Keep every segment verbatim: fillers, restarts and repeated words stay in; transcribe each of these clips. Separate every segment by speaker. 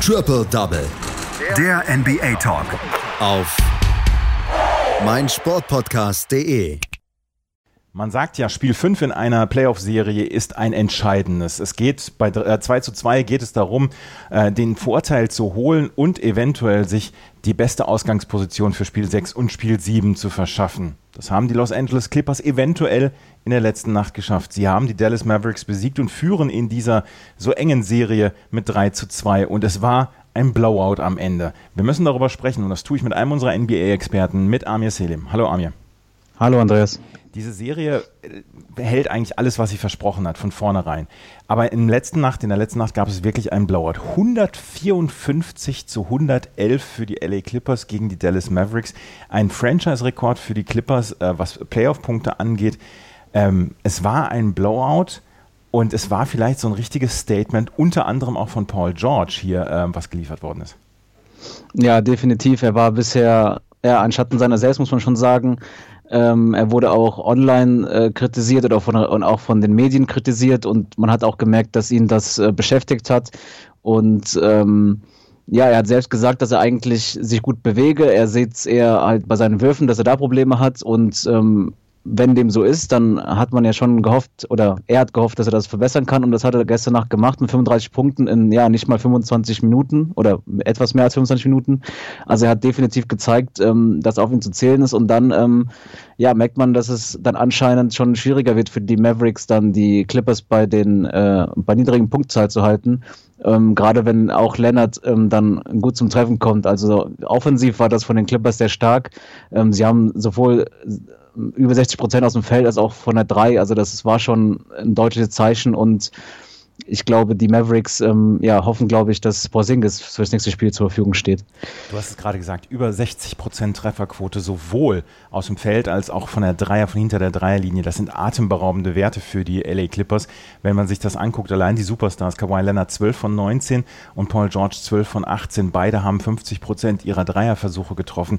Speaker 1: Triple Double.
Speaker 2: Der N B A Talk.
Speaker 1: Auf meinsportpodcast punkt de.
Speaker 3: Man sagt ja, Spiel fünf in einer Playoff-Serie ist ein entscheidendes. Es geht bei zwei zu zwei geht es darum, den Vorteil zu holen und eventuell sich die beste Ausgangsposition für Spiel sechs und Spiel sieben zu verschaffen. Das haben die Los Angeles Clippers eventuell in der letzten Nacht geschafft. Sie haben die Dallas Mavericks besiegt und führen in dieser so engen Serie mit drei zu zwei. Und es war ein Blowout am Ende. Wir müssen darüber sprechen und das tue ich mit einem unserer N B A-Experten, mit Amir Selim. Hallo Amir.
Speaker 4: Hallo Andreas.
Speaker 3: Diese Serie hält eigentlich alles, was sie versprochen hat, von vornherein. Aber in der letzten Nacht, in der letzten Nacht gab es wirklich einen Blowout. hundertvierundfünfzig zu hundertelf für die L A Clippers gegen die Dallas Mavericks. Ein Franchise-Rekord für die Clippers, äh, was Playoff-Punkte angeht. Ähm, es war ein Blowout und es war vielleicht so ein richtiges Statement, unter anderem auch von Paul George hier, äh, was geliefert worden ist.
Speaker 4: Ja, definitiv. Er war bisher ja, ein Schatten seiner selbst, muss man schon sagen. Ähm, er wurde auch online äh, kritisiert oder von, und auch von den Medien kritisiert und man hat auch gemerkt, dass ihn das äh, beschäftigt hat und ähm, ja, er hat selbst gesagt, dass er eigentlich sich gut bewege. Er sieht es eher halt bei seinen Würfen, dass er da Probleme hat und ähm, wenn dem so ist, dann hat man ja schon gehofft, oder er hat gehofft, dass er das verbessern kann und das hat er gestern Nacht gemacht mit fünfunddreißig Punkten in, ja, nicht mal fünfundzwanzig Minuten oder etwas mehr als fünfundzwanzig Minuten. Also er hat definitiv gezeigt, ähm, dass auf ihn zu zählen ist und dann, ähm, ja, merkt man, dass es dann anscheinend schon schwieriger wird für die Mavericks, dann die Clippers bei den, äh, bei niedrigen Punktzahl zu halten. Ähm, gerade wenn auch Leonard ähm, dann gut zum Treffen kommt. Also offensiv war das von den Clippers sehr stark. Ähm, sie haben sowohl über sechzig Prozent aus dem Feld als auch von der drei. Also das war schon ein deutliches Zeichen und ich glaube, die Mavericks ähm, ja, hoffen, glaube ich, dass Porzingis für das nächste Spiel zur Verfügung steht.
Speaker 3: Du hast es gerade gesagt, über sechzig Prozent Trefferquote, sowohl aus dem Feld als auch von der Dreier, von hinter der Dreierlinie. Das sind atemberaubende Werte für die L A Clippers. Wenn man sich das anguckt, allein die Superstars, Kawhi Leonard zwölf von neunzehn und Paul George zwölf von achtzehn. Beide haben fünfzig Prozent ihrer Dreierversuche getroffen.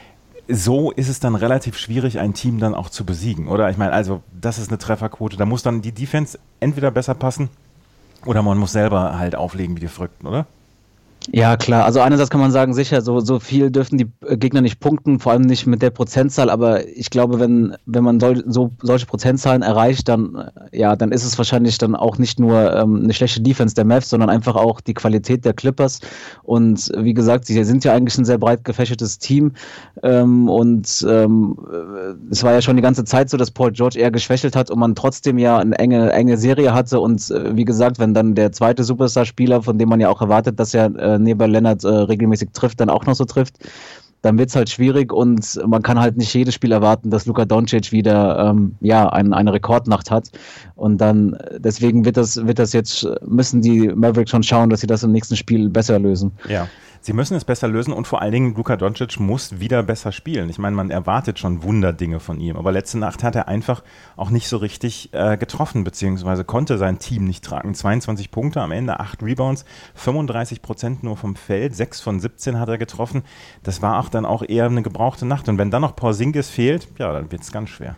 Speaker 3: So ist es dann relativ schwierig, ein Team dann auch zu besiegen, oder? Ich meine, also das ist eine Trefferquote, da muss dann die Defense entweder besser passen oder man muss selber halt auflegen wie die Verrückten, oder?
Speaker 4: Ja, klar. Also einerseits kann man sagen, sicher, so, so viel dürfen die Gegner nicht punkten, vor allem nicht mit der Prozentzahl, aber ich glaube, wenn, wenn man sol- so, solche Prozentzahlen erreicht, dann, ja, dann ist es wahrscheinlich dann auch nicht nur ähm, eine schlechte Defense der Mavs, sondern einfach auch die Qualität der Clippers und wie gesagt, sie sind ja eigentlich ein sehr breit gefächertes Team ähm, und ähm, es war ja schon die ganze Zeit so, dass Paul George eher geschwächelt hat und man trotzdem ja eine enge, enge Serie hatte und äh, wie gesagt, wenn dann der zweite Superstar-Spieler, von dem man ja auch erwartet, dass er äh, neben Leonard äh, regelmäßig trifft, dann auch noch so trifft, dann wird es halt schwierig und man kann halt nicht jedes Spiel erwarten, dass Luka Doncic wieder ähm, ja, ein, eine Rekordnacht hat und dann deswegen wird das, wird das jetzt, müssen die Mavericks schon schauen, dass sie das im nächsten Spiel besser lösen.
Speaker 3: Ja. Sie müssen es besser lösen und vor allen Dingen Luka Doncic muss wieder besser spielen. Ich meine, man erwartet schon Wunderdinge von ihm, aber letzte Nacht hat er einfach auch nicht so richtig äh, getroffen, beziehungsweise konnte sein Team nicht tragen. zweiundzwanzig Punkte am Ende, acht Rebounds, fünfunddreißig Prozent nur vom Feld, sechs von siebzehn hat er getroffen. Das war auch dann auch eher eine gebrauchte Nacht und wenn dann noch Porzingis fehlt, ja, dann wird es ganz schwer.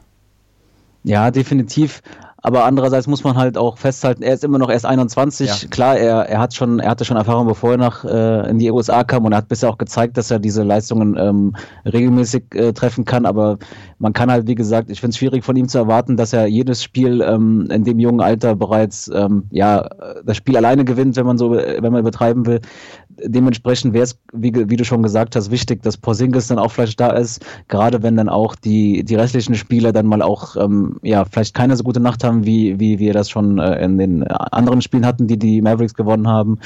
Speaker 4: Ja, definitiv. Aber andererseits muss man halt auch festhalten, er ist immer noch erst einundzwanzig. Ja. Klar, er, er hat schon, er hatte schon Erfahrung, bevor er nach äh, in die U S A kam und er hat bisher auch gezeigt, dass er diese Leistungen ähm, regelmäßig äh, treffen kann. Aber man kann halt, wie gesagt, ich finde es schwierig von ihm zu erwarten, dass er jedes Spiel ähm, in dem jungen Alter bereits ähm, ja das Spiel alleine gewinnt, wenn man so, wenn man übertreiben will. Dementsprechend wäre es, wie, wie du schon gesagt hast, wichtig, dass Porzingis dann auch vielleicht da ist, gerade wenn dann auch die, die restlichen Spieler dann mal auch ähm, ja vielleicht keine so gute Nacht haben, wie, wie wir das schon äh, in den anderen Spielen hatten, die die Mavericks gewonnen haben.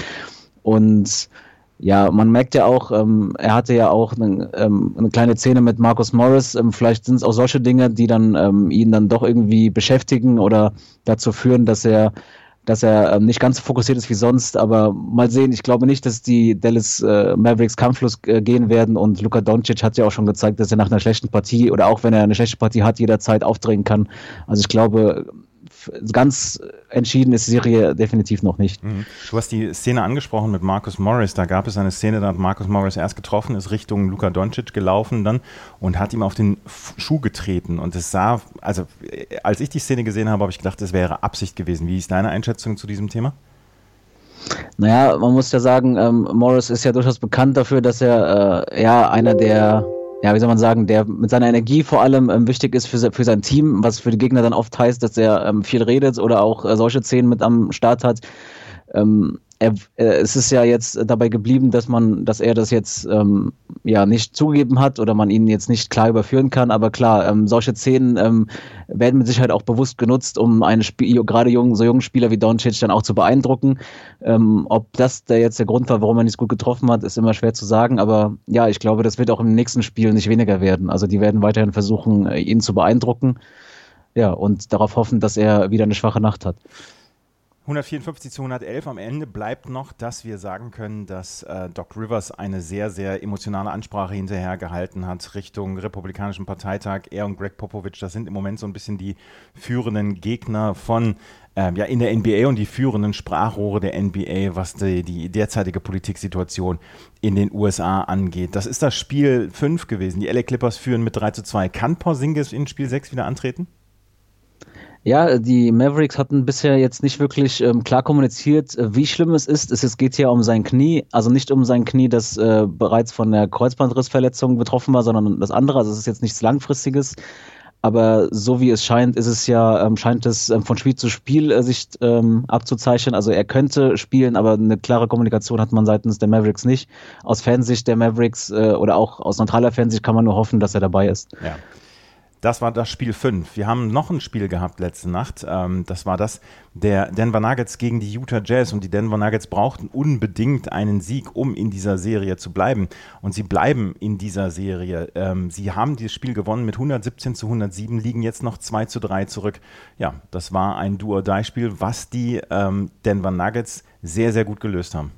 Speaker 4: Und ja, man merkt ja auch, ähm, er hatte ja auch eine, ähm, eine kleine Szene mit Marcus Morris. Ähm, vielleicht sind es auch solche Dinge, die dann ähm, ihn dann doch irgendwie beschäftigen oder dazu führen, dass er dass er ähm, nicht ganz so fokussiert ist wie sonst, aber mal sehen, ich glaube nicht, dass die Dallas äh, Mavericks kampflos äh, gehen werden und Luka Doncic hat ja auch schon gezeigt, dass er nach einer schlechten Partie oder auch wenn er eine schlechte Partie hat, jederzeit aufdrehen kann. Also ich glaube, ganz entschieden ist die Serie definitiv noch nicht.
Speaker 3: Du hast die Szene angesprochen mit Marcus Morris. Da gab es eine Szene, da hat Marcus Morris erst getroffen, ist Richtung Luka Doncic gelaufen dann und hat ihm auf den Schuh getreten. Und es sah, also als ich die Szene gesehen habe, habe ich gedacht, das wäre Absicht gewesen. Wie ist deine Einschätzung zu diesem Thema?
Speaker 4: Naja, man muss ja sagen, ähm, Morris ist ja durchaus bekannt dafür, dass er äh, ja einer der, ja, wie soll man sagen, der mit seiner Energie vor allem ähm, wichtig ist für, für sein Team, was für die Gegner dann oft heißt, dass er ähm, viel redet oder auch äh, solche Szenen mit am Start hat. Ähm, Er, äh, es ist ja jetzt dabei geblieben, dass man, dass er das jetzt ähm, ja nicht zugegeben hat oder man ihn jetzt nicht klar überführen kann. Aber klar, ähm, solche Szenen ähm, werden mit Sicherheit auch bewusst genutzt, um einen Spiel, gerade jungen, so jungen Spieler wie Doncic dann auch zu beeindrucken. Ähm, ob das der jetzt der Grund war, warum er nicht gut getroffen hat, ist immer schwer zu sagen. Aber ja, ich glaube, das wird auch im nächsten Spiel nicht weniger werden. Also die werden weiterhin versuchen, ihn zu beeindrucken. Ja, und darauf hoffen, dass er wieder eine schwache Nacht hat.
Speaker 3: hundertvierundfünfzig zu hundertelf. Am Ende bleibt noch, dass wir sagen können, dass äh, Doc Rivers eine sehr, sehr emotionale Ansprache hinterher gehalten hat Richtung Republikanischen Parteitag. Er und Greg Popovich, das sind im Moment so ein bisschen die führenden Gegner von ähm, ja, in der N B A und die führenden Sprachrohre der N B A, was die, die derzeitige Politiksituation in den U S A angeht. Das ist das Spiel fünf gewesen. Die L A Clippers führen mit drei zu zwei. Kann Porzingis in Spiel sechs wieder antreten?
Speaker 4: Ja, die Mavericks hatten bisher jetzt nicht wirklich ähm, klar kommuniziert, äh, wie schlimm es ist. Es, es geht hier um sein Knie, also nicht um sein Knie, das äh, bereits von der Kreuzbandrissverletzung betroffen war, sondern das andere. Also es ist jetzt nichts Langfristiges. Aber so wie es scheint, ist es ja, ähm, scheint es ähm, von Spiel zu Spiel äh, sich ähm, abzuzeichnen. Also er könnte spielen, aber eine klare Kommunikation hat man seitens der Mavericks nicht. Aus Fansicht der Mavericks äh, oder auch aus neutraler Fansicht kann man nur hoffen, dass er dabei ist.
Speaker 3: Ja. Das war das Spiel fünf. Wir haben noch ein Spiel gehabt letzte Nacht. Ähm, das war das der Denver Nuggets gegen die Utah Jazz. Und die Denver Nuggets brauchten unbedingt einen Sieg, um in dieser Serie zu bleiben. Und sie bleiben in dieser Serie. Ähm, sie haben dieses Spiel gewonnen mit hundertsiebzehn zu hundertsieben, liegen jetzt noch zwei zu drei zurück. Ja, das war ein Do-or-Die-Spiel, was die ähm, Denver Nuggets sehr, sehr gut gelöst haben.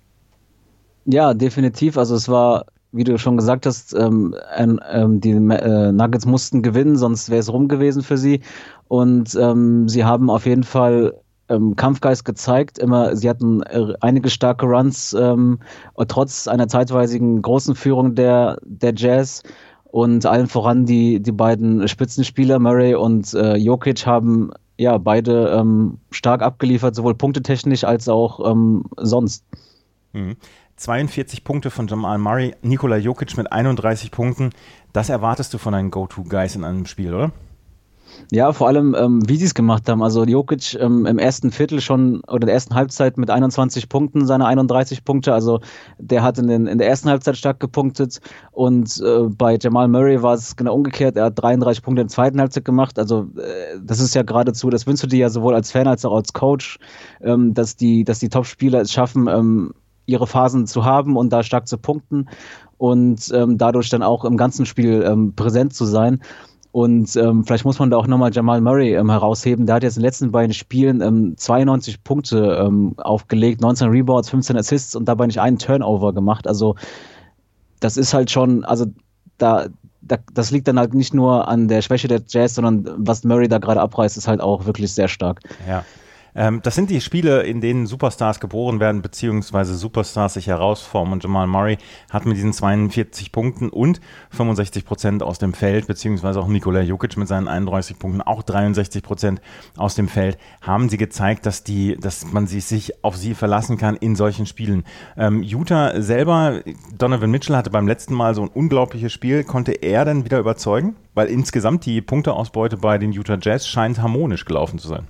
Speaker 4: Ja, definitiv. Also es war, wie du schon gesagt hast, ähm, ähm, die äh, Nuggets mussten gewinnen, sonst wäre es rum gewesen für sie. Und ähm, sie haben auf jeden Fall ähm, Kampfgeist gezeigt. Immer, sie hatten äh, einige starke Runs, ähm, trotz einer zeitweisigen großen Führung der, der Jazz. Und allen voran die, die beiden Spitzenspieler, Murray und äh, Jokic, haben ja beide ähm, stark abgeliefert, sowohl punktetechnisch als auch ähm, sonst.
Speaker 3: Mhm. zweiundvierzig Punkte von Jamal Murray, Nikola Jokic mit einunddreißig Punkten. Das erwartest du von deinen Go-To-Guys in einem Spiel, oder?
Speaker 4: Ja, vor allem, ähm, wie sie es gemacht haben. Also Jokic ähm, im ersten Viertel schon oder der ersten Halbzeit mit einundzwanzig Punkten, seine einunddreißig Punkte. Also der hat in, den, in der ersten Halbzeit stark gepunktet. Und äh, bei Jamal Murray war es genau umgekehrt. Er hat dreiunddreißig Punkte in der zweiten Halbzeit gemacht. Also äh, das ist ja geradezu, das wünschst du dir ja sowohl als Fan als auch als Coach, ähm, dass die, dass die Top-Spieler es schaffen, ähm, ihre Phasen zu haben und da stark zu punkten und ähm, dadurch dann auch im ganzen Spiel ähm, präsent zu sein. Und ähm, vielleicht muss man da auch nochmal Jamal Murray ähm, herausheben. Der hat jetzt in den letzten beiden Spielen ähm, zweiundneunzig Punkte ähm, aufgelegt, neunzehn Rebounds, fünfzehn Assists und dabei nicht einen Turnover gemacht. Also das ist halt schon, also da, da das liegt dann halt nicht nur an der Schwäche der Jazz, sondern was Murray da gerade abreißt, ist halt auch wirklich sehr stark.
Speaker 3: Ja. Ähm, das sind die Spiele, in denen Superstars geboren werden, beziehungsweise Superstars sich herausformen. Und Jamal Murray hat mit diesen zweiundvierzig Punkten und fünfundsechzig Prozent aus dem Feld, beziehungsweise auch Nikola Jokic mit seinen einunddreißig Punkten, auch dreiundsechzig Prozent aus dem Feld, haben sie gezeigt, dass die, dass man sich, sich auf sie verlassen kann in solchen Spielen. Ähm, Utah selber, Donovan Mitchell hatte beim letzten Mal so ein unglaubliches Spiel. Konnte er denn wieder überzeugen? Weil insgesamt die Punkteausbeute bei den Utah Jazz scheint harmonisch gelaufen zu sein.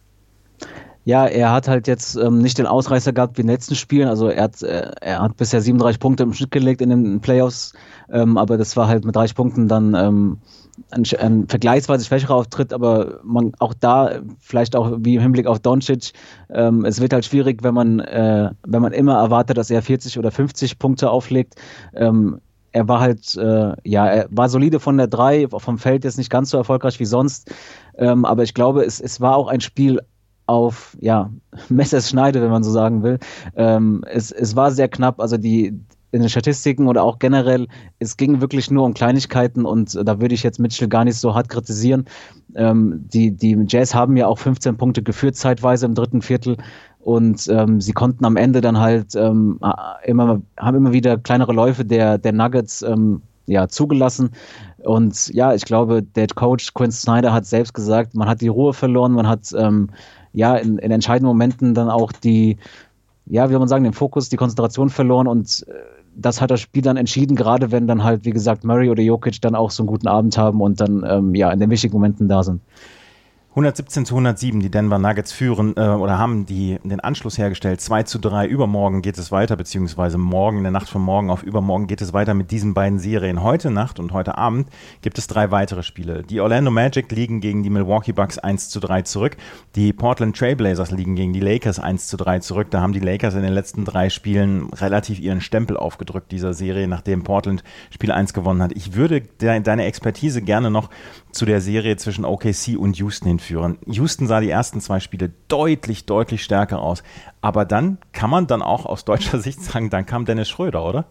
Speaker 4: Ja, er hat halt jetzt ähm, nicht den Ausreißer gehabt wie in den letzten Spielen. Also er hat, äh, er hat bisher siebenunddreißig Punkte im Schnitt gelegt in den Playoffs, ähm, aber das war halt mit dreißig Punkten dann ähm, ein, ein vergleichsweise schwächerer Auftritt, aber man auch da, vielleicht auch wie im Hinblick auf Doncic, ähm, es wird halt schwierig, wenn man, äh, wenn man immer erwartet, dass er vierzig oder fünfzig Punkte auflegt. Ähm, Er war halt, äh, ja, er war solide von der drei, vom Feld jetzt nicht ganz so erfolgreich wie sonst, ähm, aber ich glaube, es, es war auch ein Spiel auf, ja, Messerschneide, wenn man so sagen will. Ähm, es, es war sehr knapp, also die in den Statistiken oder auch generell, es ging wirklich nur um Kleinigkeiten und da würde ich jetzt Mitchell gar nicht so hart kritisieren. Ähm, die, die Jazz haben ja auch fünfzehn Punkte geführt zeitweise im dritten Viertel und ähm, sie konnten am Ende dann halt ähm, immer, haben immer wieder kleinere Läufe der, der Nuggets ähm, ja, zugelassen. Und ja, ich glaube, der Coach Quinn Snyder hat selbst gesagt, man hat die Ruhe verloren, man hat ähm, ja in, in entscheidenden Momenten dann auch die ja, wie soll man sagen, den Fokus, die Konzentration verloren und äh, das hat das Spiel dann entschieden, gerade wenn dann halt, wie gesagt, Murray oder Jokic dann auch so einen guten Abend haben und dann ähm, ja in den wichtigen Momenten da sind.
Speaker 3: hundertsiebzehn zu hundertsieben, die Denver Nuggets führen äh, oder haben die, den Anschluss hergestellt. zwei zu drei, übermorgen geht es weiter, beziehungsweise morgen, in der Nacht von morgen auf übermorgen geht es weiter mit diesen beiden Serien. Heute Nacht und heute Abend gibt es drei weitere Spiele. Die Orlando Magic liegen gegen die Milwaukee Bucks eins zu drei zurück. Die Portland Trail Blazers liegen gegen die Lakers eins zu drei zurück. Da haben die Lakers in den letzten drei Spielen relativ ihren Stempel aufgedrückt dieser Serie, nachdem Portland Spiel eins gewonnen hat. Ich würde de- deine Expertise gerne noch zu der Serie zwischen O K C und Houston hinführen. Houston sah die ersten zwei Spiele deutlich, deutlich stärker aus. Aber dann kann man dann auch aus deutscher Sicht sagen, dann kam Dennis Schröder, oder?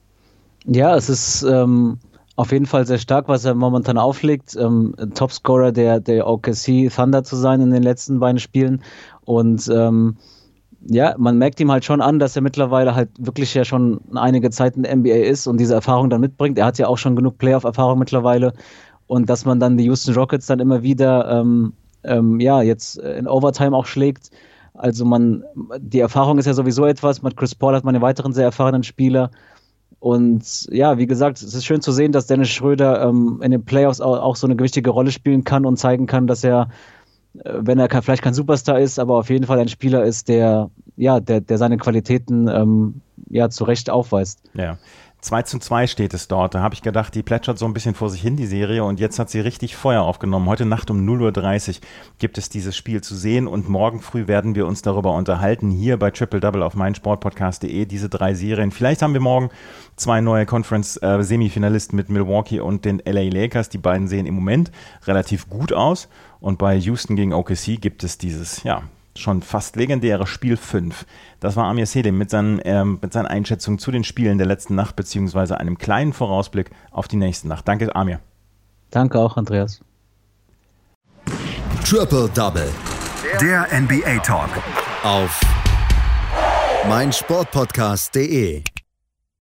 Speaker 4: Ja, es ist ähm, auf jeden Fall sehr stark, was er momentan auflegt. Ähm, Topscorer der, der O K C Thunder zu sein in den letzten beiden Spielen. Und ähm, ja, man merkt ihm halt schon an, dass er mittlerweile halt wirklich ja schon einige Zeit in der N B A ist und diese Erfahrung dann mitbringt. Er hat ja auch schon genug Playoff-Erfahrung mittlerweile. Und dass man dann die Houston Rockets dann immer wieder ähm, ähm, ja, jetzt in Overtime auch schlägt. Also man, die Erfahrung ist ja sowieso etwas. Mit Chris Paul hat man einen weiteren sehr erfahrenen Spieler. Und ja, wie gesagt, es ist schön zu sehen, dass Dennis Schröder ähm, in den Playoffs auch, auch so eine gewichtige Rolle spielen kann und zeigen kann, dass er, äh, wenn er kein, vielleicht kein Superstar ist, aber auf jeden Fall ein Spieler ist, der, ja, der, der seine Qualitäten ähm, ja, zu Recht aufweist.
Speaker 3: Ja. zwei zu zwei steht es dort. Da habe ich gedacht, die plätschert so ein bisschen vor sich hin, die Serie, und jetzt hat sie richtig Feuer aufgenommen. Heute Nacht um null Uhr dreißig gibt es dieses Spiel zu sehen und morgen früh werden wir uns darüber unterhalten, hier bei Triple Double auf meinsportpodcast punkt de, diese drei Serien. Vielleicht haben wir morgen zwei neue Conference-Semifinalisten mit Milwaukee und den L A Lakers. Die beiden sehen im Moment relativ gut aus und bei Houston gegen O K C gibt es dieses, ja, schon fast legendäre Spiel fünf. Das war Amir Selim mit seinen, ähm, mit seinen Einschätzungen zu den Spielen der letzten Nacht beziehungsweise einem kleinen Vorausblick auf die nächste Nacht. Danke, Amir.
Speaker 4: Danke auch, Andreas.
Speaker 1: Triple Double.
Speaker 2: Der N B A Talk.
Speaker 1: Auf meinsportpodcast punkt de.